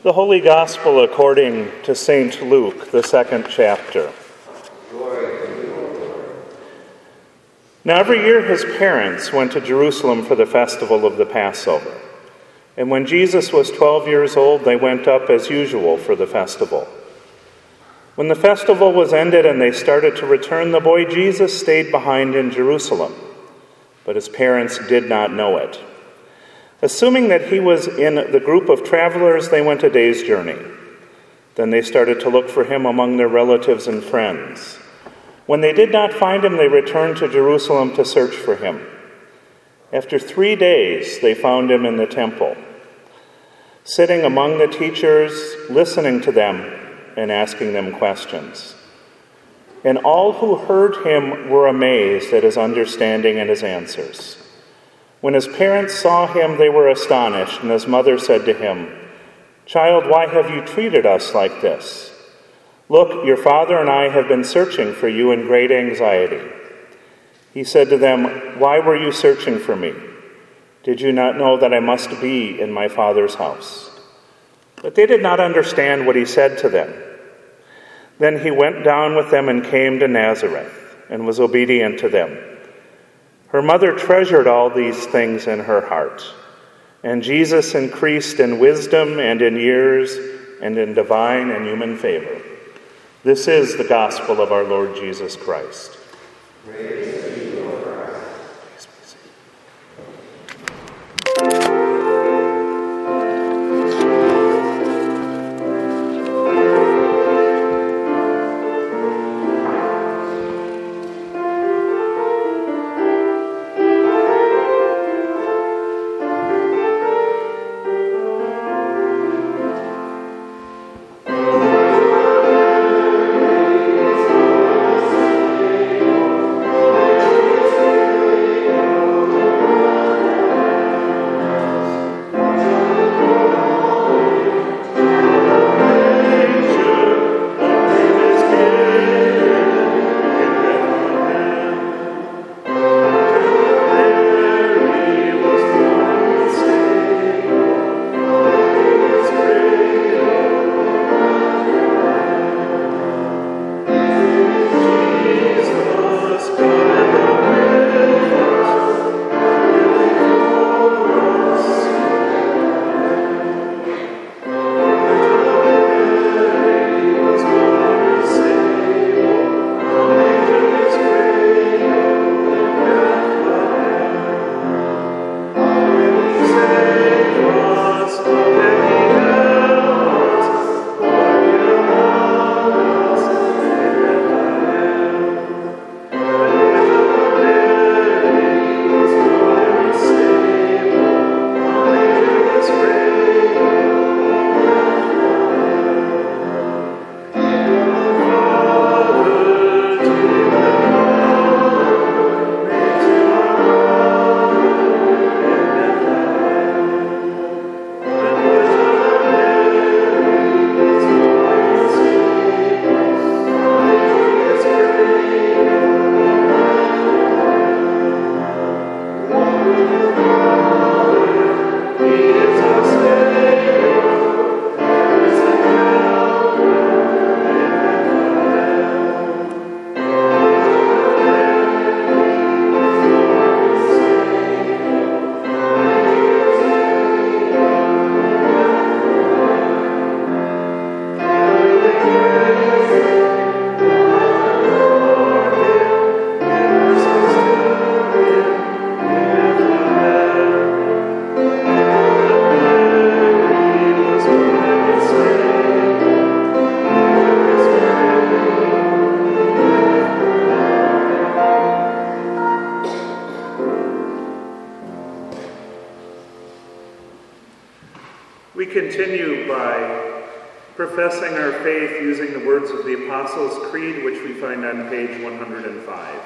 The Holy Gospel according to St. Luke, the 2nd chapter. Now every year his parents went to Jerusalem for the festival of the Passover. And when Jesus was 12 years old, they went up as usual for the festival. When the festival was ended and they started to return, the boy Jesus stayed behind in Jerusalem, but his parents did not know it. Assuming that he was in the group of travelers, they went a day's journey. Then they started to look for him among their relatives and friends. When they did not find him, they returned to Jerusalem to search for him. After 3 days, they found him in the temple, sitting among the teachers, listening to them and asking them questions. And all who heard him were amazed at his understanding and his answers. When his parents saw him, they were astonished, and his mother said to him, "Child, why have you treated us like this? Look, your father and I have been searching for you in great anxiety." He said to them, "Why were you searching for me? Did you not know that I must be in my Father's house?" But they did not understand what he said to them. Then he went down with them and came to Nazareth, and was obedient to them. Her mother treasured all these things in her heart. And Jesus increased in wisdom and in years and in divine and human favor. This is the gospel of our Lord Jesus Christ. Praise to you, Lord Christ. Please be seated. We continue by professing our faith using the words of the Apostles' Creed, which we find on page 105.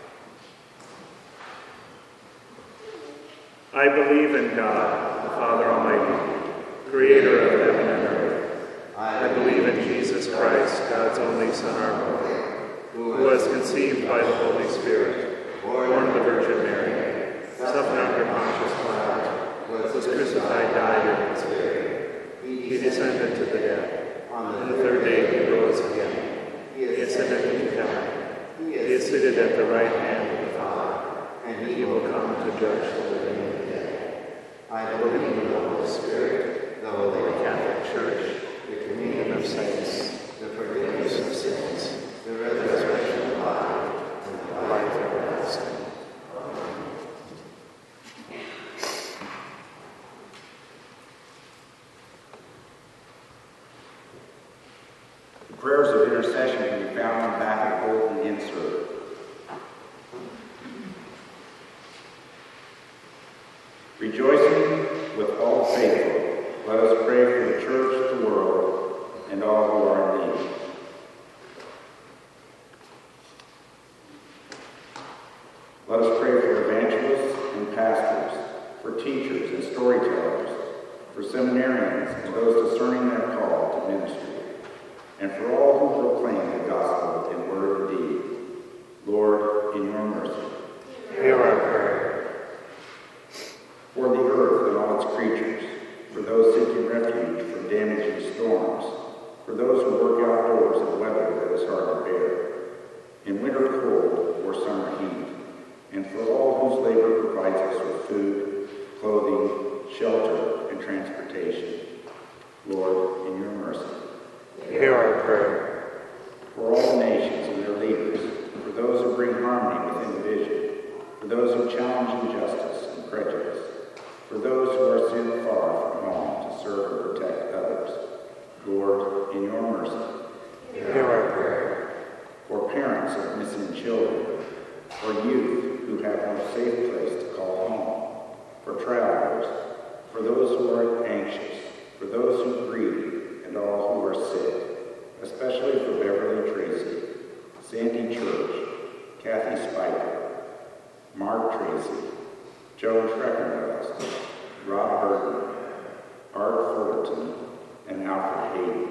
I believe in God, the Father Almighty, creator of heaven and earth. I believe in Jesus Christ, God's only Son, our Lord, who was conceived by the Holy Spirit, born of the Virgin Mary, suffered under Pontius Pilate, was crucified, died, and was buried. He He descended to the dead. On the third day he rose again. He ascended into heaven. He is seated at the right hand of the Father, and he will come to judge the living and the dead. I believe in the Holy Spirit, the Holy Catholic Church, the communion of saints, the forgiveness of sins, the resurrection of the body, and the life everlasting. Prayers of intercession can be found on the back of the bulletin insert. Rejoicing with all faithful, let us pray for the church, the world, and all who are in need. Let us pray for evangelists and pastors, for teachers and storytellers, for seminarians and those discerning their call to ministry, and for all who proclaim the gospel in word and deed. Lord, in your mercy, Hear our prayer. for the earth and all its creatures, for those seeking refuge from damaging storms, for those who work outdoors in weather that is hard to bear, in winter cold or summer heat, and for all whose labor provides us with food, clothing, shelter, and transportation. Lord, in your mercy, Hear our prayer. for all the nations and their leaders, for those who bring harmony within division, for those who challenge injustice and prejudice, for those who are sent far from home to serve and protect others. Lord, in your mercy, Hear our prayer. for parents of missing children, for youth who have no safe place to call home, for travelers, for those who are anxious, for those who grieve, and all who are sick, especially for Beverly Tracy, Sandy Church, Kathy Spiker, Mark Tracy, Joan Freckenfeld, Rob Burton, Art Fullerton, and Alfred Hayden.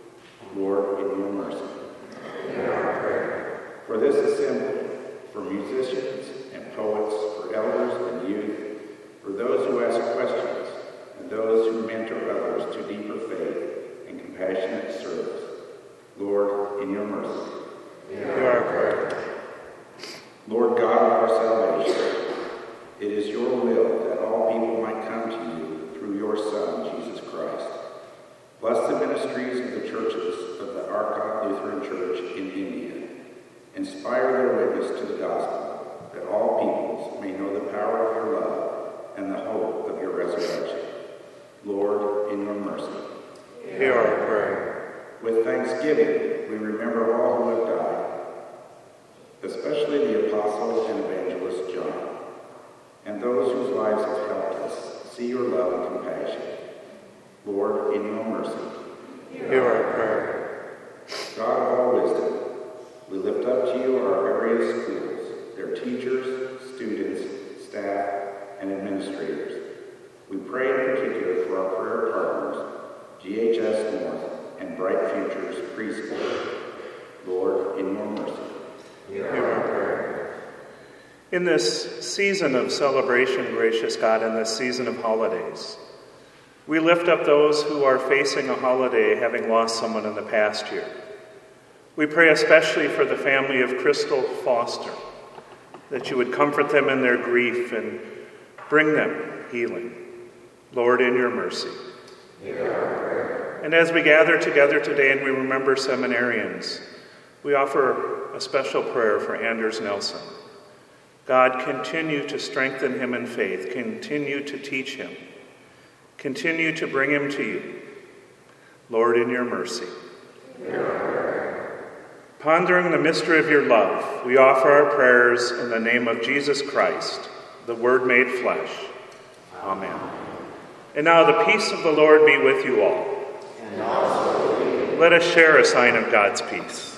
Lord, in your mercy. Hear our prayer. For this assembly, for musicians and poets, for elders and youth, for those who ask questions, and those who mentor others to deeper faith and compassionate service. Lord, in your mercy. Hear our prayer. Lord God of our salvation, it is your will that all people might come to you through your Son, Jesus Christ. Bless the ministries of the churches of the Arcot Lutheran Church in India. Inspire their witness to the gospel, that all peoples may know the power of your love and the hope of your resurrection. Lord, in your mercy. Hear our prayer. With thanksgiving, we remember all who have died, especially the apostle and evangelist John, and those whose lives have helped us see your love and compassion. Lord, in your mercy. Hear our prayer. God of all wisdom, we lift up to you our area schools, their teachers, students, staff, and administrators. We pray in particular for our prayer partners, GHS North and Bright Futures Preschool. Lord, in your mercy. Hear our prayer. In this season of celebration, gracious God, in this season of holidays, we lift up those who are facing a holiday having lost someone in the past year. We pray especially for the family of Crystal Foster, that you would comfort them in their grief and bring them healing. Lord, in your mercy. Hear our prayer. And as we gather together today and we remember seminarians, we offer a special prayer for Anders Nelson. God, continue to strengthen him in faith. Continue to teach him. Continue to bring him to you. Lord, in your mercy. Hear our prayer. Pondering the mystery of your love, we offer our prayers in the name of Jesus Christ, the Word made flesh. Amen. And now the peace of the Lord be with you all. And also with you. Let us share a sign of God's peace.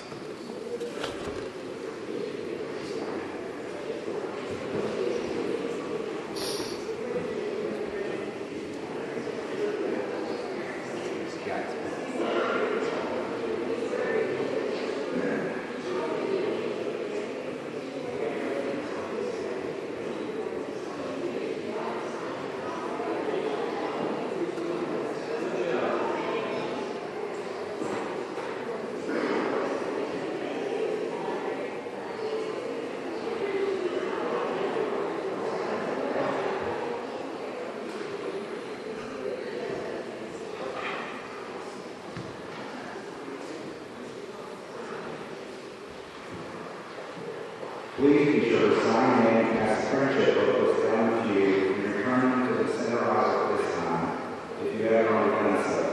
Please be sure to sign in as a friendship book was down to you when returning to the center aisle at this time, if you haven't already done so.